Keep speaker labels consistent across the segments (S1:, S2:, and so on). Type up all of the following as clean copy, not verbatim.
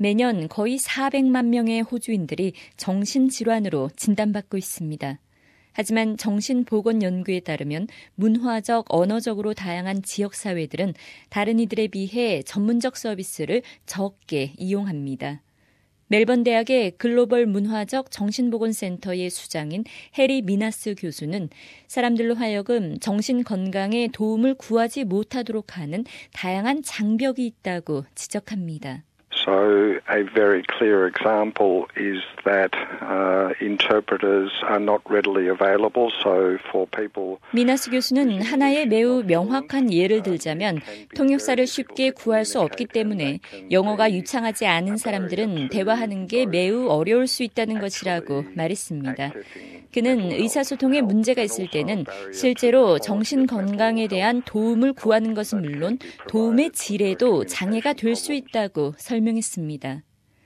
S1: 매년 거의 400만 명의 호주인들이 정신질환으로 진단받고 있습니다. 하지만 정신보건연구에 따르면 문화적, 언어적으로 다양한 지역사회들은 다른 이들에 비해 전문적 서비스를 적게 이용합니다. 멜번 대학의 글로벌 문화적 정신보건센터의 수장인 해리 미나스 교수는 사람들로 하여금 정신건강에 도움을 구하지 못하도록 하는 다양한 장벽이 있다고 지적합니다.
S2: So a very clear example is that interpreters are not readily available. So for people
S1: 미나스 교수는 하나의 매우 명확한 예를 들자면 통역사를 쉽게 구할 수 없기 때문에 영어가 유창하지 않은 사람들은 대화하는 게 매우 어려울 수 있다는 것이라고 말했습니다. 그는 의사소통에 문제가 있을 때는 실제로 정신건강에 대한 도움을 구하는 것은 물론 도움의 질에도 장애가 될 수 있다고 설명했습니다.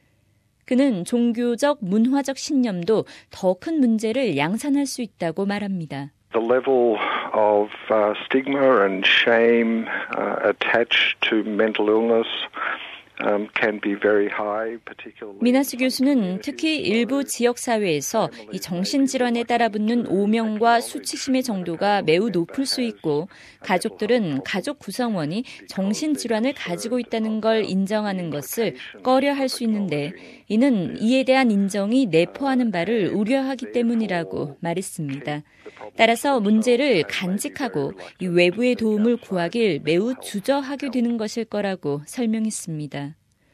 S1: 그는 종교적, 문화적 신념도 더 큰 문제를 양산할 수 있다고 말합니다.
S2: The level of stigma and shame attached to mental illness can be very high, particularly.
S1: 미나스 교수는 특히 일부 지역사회에서 이 정신질환에 따라붙는 오명과 수치심의 정도가 매우 높을 수 있고 가족들은 가족 구성원이 정신질환을 가지고 있다는 걸 인정하는 것을 꺼려할 수 있는데 이는 이에 대한 인정이 내포하는 바를 우려하기 때문이라고 말했습니다. 따라서 문제를 간직하고 이 외부의 도움을 구하길 매우 주저하게 되는 것일 거라고 설명했습니다.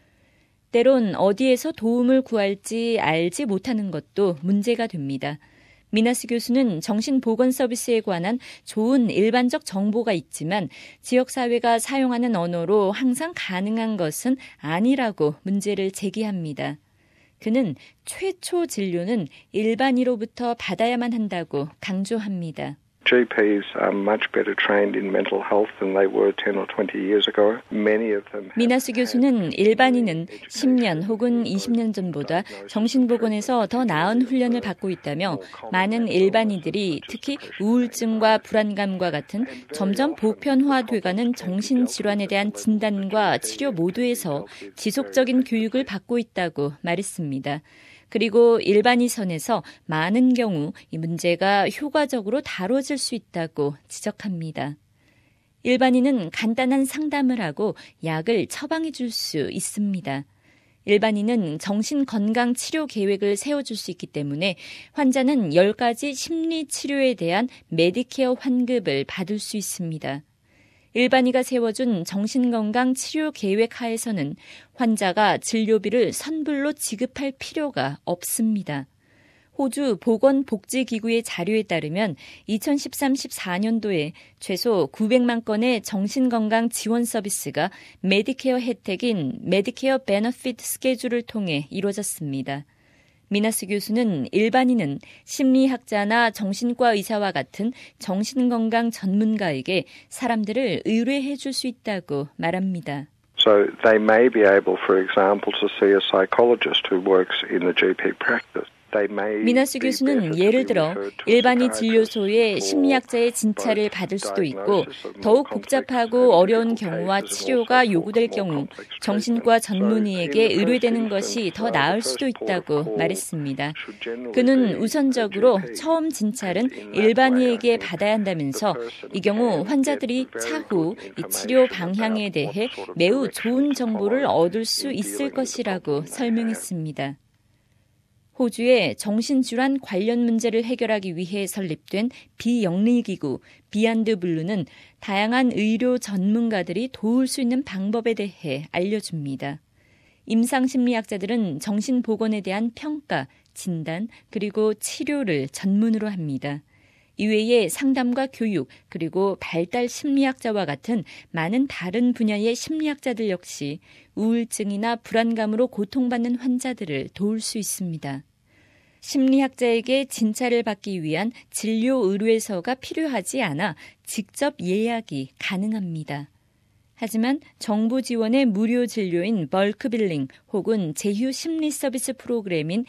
S1: 때론 어디에서 도움을 구할지 알지 못하는 것도 문제가 됩니다. 미나스 교수는 정신보건 서비스에 관한 좋은 일반적 정보가 있지만 지역사회가 사용하는 언어로 항상 가능한 것은 아니라고 문제를 제기합니다. 그는 최초 진료는 일반의로부터 받아야만 한다고 강조합니다.
S2: GPs are much better trained in mental health than they were 10 or 20 years ago. Many of them.
S1: 미나스 교수는 일반인은 10년 혹은 20년 전보다 정신보건에서 더 나은 훈련을 받고 있다며 많은 일반인들이 특히 우울증과 불안감과 같은 점점 보편화돼가는 정신질환에 대한 진단과 치료 모두에서 지속적인 교육을 받고 있다고 말했습니다. 그리고 일반의 선에서 많은 경우 이 문제가 효과적으로 다뤄질 수 있다고 지적합니다. 일반인은 간단한 상담을 하고 약을 처방해 줄 수 있습니다. 일반인은 정신건강 치료 계획을 세워줄 수 있기 때문에 환자는 10가지 심리치료에 대한 메디케어 환급을 받을 수 있습니다. 일반의가 세워준 정신건강 치료 계획 하에서는 환자가 진료비를 선불로 지급할 필요가 없습니다. 호주 보건복지기구의 자료에 따르면 2013-14년도에 최소 900만 건의 정신건강 지원 서비스가 메디케어 혜택인 메디케어 베너피트 스케줄을 통해 이루어졌습니다. 미나스 교수는 일반인은 심리학자나 정신과 의사와 같은 정신건강 전문가에게 사람들을 의뢰해 줄 수 있다고 말합니다.
S2: So they may be able, for example, to see a psychologist who works in the GP practice.
S1: 미나스 교수는 예를 들어 일반의 진료소에 심리학자의 진찰을 받을 수도 있고 더욱 복잡하고 어려운 경우와 치료가 요구될 경우 정신과 전문의에게 의뢰되는 것이 더 나을 수도 있다고 말했습니다. 그는 우선적으로 처음 진찰은 일반의에게 받아야 한다면서 이 경우 환자들이 차후 이 치료 방향에 대해 매우 좋은 정보를 얻을 수 있을 것이라고 설명했습니다. 호주의 정신질환 관련 문제를 해결하기 위해 설립된 비영리기구 비안드 블루는 다양한 의료 전문가들이 도울 수 있는 방법에 대해 알려줍니다. 임상심리학자들은 정신보건에 대한 평가, 진단, 그리고 치료를 전문으로 합니다. 이외에 상담과 교육, 그리고 발달 심리학자와 같은 많은 다른 분야의 심리학자들 역시 우울증이나 불안감으로 고통받는 환자들을 도울 수 있습니다. 심리학자에게 진찰을 받기 위한 진료 의뢰서가 필요하지 않아 직접 예약이 가능합니다. 하지만 정부 지원의 무료 진료인 벌크 빌링 혹은 제휴 심리 서비스 프로그램인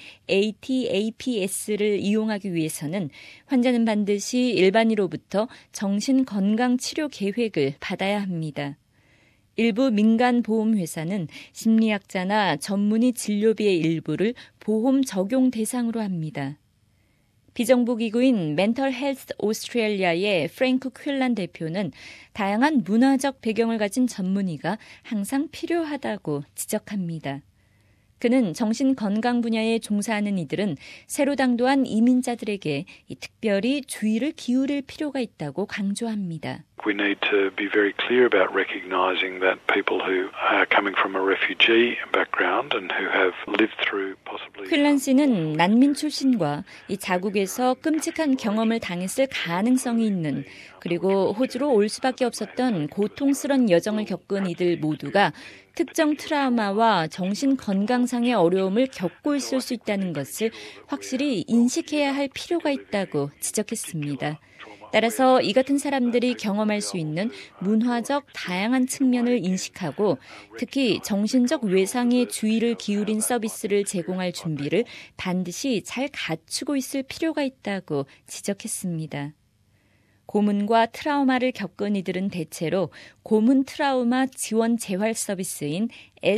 S1: ATAPS를 이용하기 위해서는 환자는 반드시 일반의로부터 정신건강 치료 계획을 받아야 합니다. 일부 민간 보험회사는 심리학자나 전문의 진료비의 일부를 보험 적용 대상으로 합니다. 비정부 기구인 멘털 헬스 오스트레일리아의 프랭크 퀼란 대표는 다양한 문화적 배경을 가진 전문의가 항상 필요하다고 지적합니다. 그는 정신건강 분야에 종사하는 이들은 새로 당도한 이민자들에게 특별히 주의를 기울일 필요가 있다고 강조합니다.
S3: We need to be very clear about recognizing that people who are coming from a refugee background and who have lived through possibly
S1: 퀼란 씨는 난민 출신과 이 자국에서 끔찍한 경험을 당했을 가능성이 있는 그리고 호주로 올 수밖에 없었던 고통스런 여정을 겪은 이들 모두가 특정 트라우마와 정신건강상의 어려움을 겪고 있을 수 있다는 것을 확실히 인식해야 할 필요가 있다고 지적했습니다. 따라서 이 같은 사람들이 경험할 수 있는 문화적 다양한 측면을 인식하고 특히 정신적 외상에 주의를 기울인 서비스를 제공할 준비를 반드시 잘 갖추고 있을 필요가 있다고 지적했습니다. 고문과 트라우마를 겪은 이들은 대체로 고문 트라우마 지원 재활 서비스인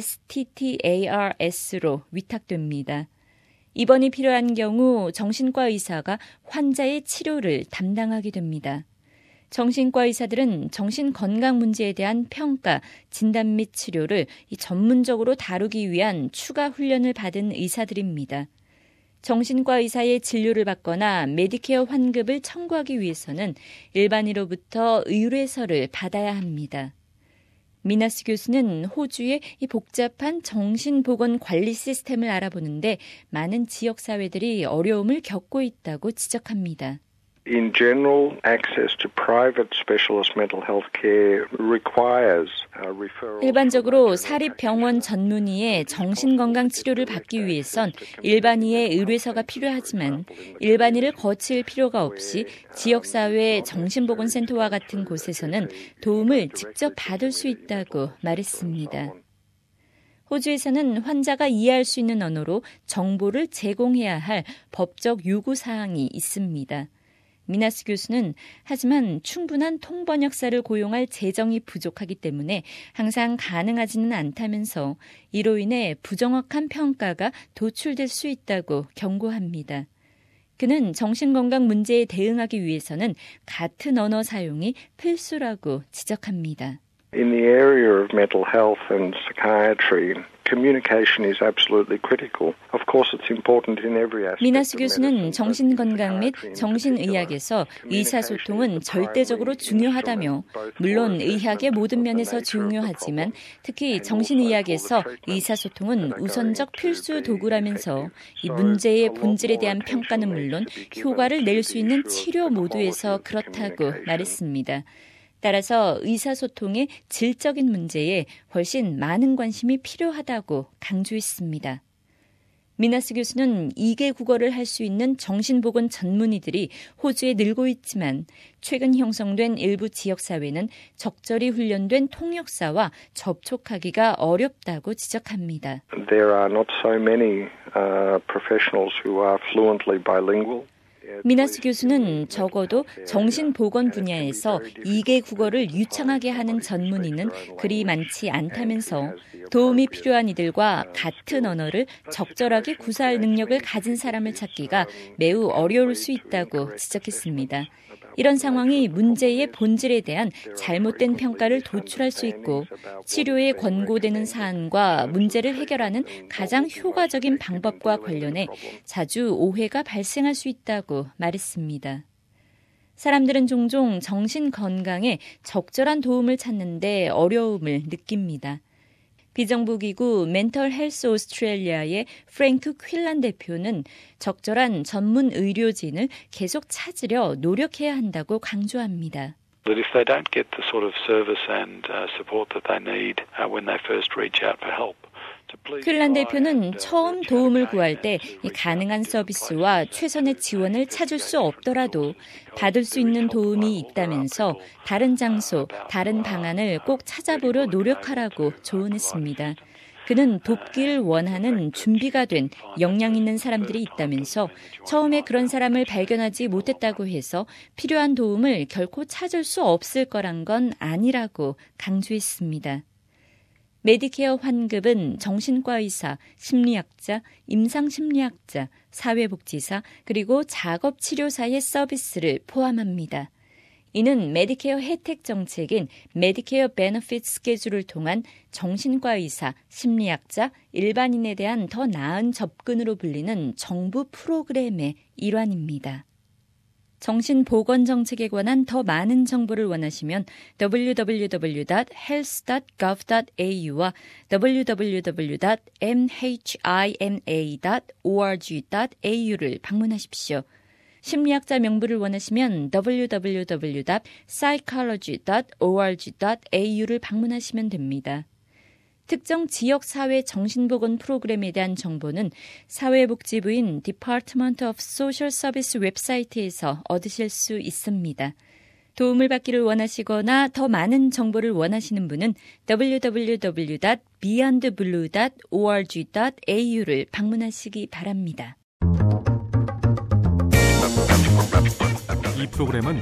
S1: STTARS로 위탁됩니다. 입원이 필요한 경우 정신과 의사가 환자의 치료를 담당하게 됩니다. 정신과 의사들은 정신건강 문제에 대한 평가, 진단 및 치료를 전문적으로 다루기 위한 추가 훈련을 받은 의사들입니다. 정신과 의사의 진료를 받거나 메디케어 환급을 청구하기 위해서는 일반인으로부터 의뢰서를 받아야 합니다. 미나스 교수는 호주의 이 복잡한 정신보건 관리 시스템을 알아보는데 많은 지역사회들이 어려움을 겪고 있다고 지적합니다.
S2: In general, access to private specialist mental health care requires referrals.
S1: 일반적으로 사립병원 전문의의 정신건강 치료를 받기 위해선 일반의의 의뢰서가 필요하지만 일반의를 거칠 필요가 없이 지역사회 정신보건센터와 같은 곳에서는 도움을 직접 받을 수 있다고 말했습니다. 호주에서는 환자가 이해할 수 있는 언어로 정보를 제공해야 할 법적 요구사항이 있습니다. 미나스 교수는 하지만 충분한 통번역사를 고용할 재정이 부족하기 때문에 항상 가능하지는 않다면서 이로 인해 부정확한 평가가 도출될 수 있다고 경고합니다. 그는 정신건강 문제에 대응하기 위해서는 같은 언어 사용이 필수라고 지적합니다.
S2: In the area of mental health and psychiatry, communication is absolutely critical. Of course, it's important in every aspect.
S1: 미나스 교수는 정신건강 및 정신의학에서 의사소통은 절대적으로 중요하다며 물론 의학의 모든 면에서 중요하지만 특히 정신의학에서 의사소통은 우선적 필수 도구라면서 이 문제의 본질에 대한 평가는 물론 효과를 낼 수 있는 치료 모두에서 그렇다고 말했습니다. 따라서 의사소통의 질적인 문제에 훨씬 많은 관심이 필요하다고 강조했습니다. 미나스 교수는 2개 국어를 할 수 있는 정신보건 전문의들이 호주에 늘고 있지만 최근 형성된 일부 지역사회는 적절히 훈련된 통역사와 접촉하기가 어렵다고 지적합니다.
S2: There are not so many professionals who are fluently bilingual.
S1: 미나스 교수는 적어도 정신보건 분야에서 2개 국어를 유창하게 하는 전문의는 그리 많지 않다면서 도움이 필요한 이들과 같은 언어를 적절하게 구사할 능력을 가진 사람을 찾기가 매우 어려울 수 있다고 지적했습니다. 이런 상황이 문제의 본질에 대한 잘못된 평가를 도출할 수 있고 치료에 권고되는 사안과 문제를 해결하는 가장 효과적인 방법과 관련해 자주 오해가 발생할 수 있다고 말했습니다. 사람들은 종종 정신 건강에 적절한 도움을 찾는데 어려움을 느낍니다. 비정부기구 멘털 헬스 오스트레일리아의 프랭크 퀼란 대표는 적절한 전문 의료진을 계속 찾으려 노력해야 한다고 강조합니다.
S3: That if they don't get the sort of service and support that they need when they first reach out for help.
S1: 퀼란 대표는 처음 도움을 구할 때 가능한 서비스와 최선의 지원을 찾을 수 없더라도 받을 수 있는 도움이 있다면서 다른 장소, 다른 방안을 꼭 찾아보려 노력하라고 조언했습니다. 그는 돕기를 원하는 준비가 된 역량 있는 사람들이 있다면서 처음에 그런 사람을 발견하지 못했다고 해서 필요한 도움을 결코 찾을 수 없을 거란 건 아니라고 강조했습니다. 메디케어 환급은 정신과 의사, 심리학자, 임상심리학자, 사회복지사, 그리고 작업치료사의 서비스를 포함합니다. 이는 메디케어 혜택 정책인 메디케어 베너핏 스케줄을 통한 정신과 의사, 심리학자, 일반인에 대한 더 나은 접근으로 불리는 정부 프로그램의 일환입니다. 정신보건정책에 관한 더 많은 정보를 원하시면 www.health.gov.au와 www.mhima.org.au를 방문하십시오. 심리학자 명부를 원하시면 www.psychology.org.au를 방문하시면 됩니다. 특정 지역 사회 정신보건 프로그램에 대한 정보는 사회복지부인 Department of Social Service 웹사이트에서 얻으실 수 있습니다. 도움을 받기를 원하시거나 더 많은 정보를 원하시는 분은 www.beyondblue.org.au를 방문하시기 바랍니다.
S4: 이 프로그램은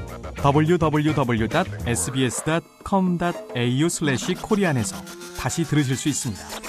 S4: www.sbs.com.au/korean에서 다시 들으실 수 있습니다.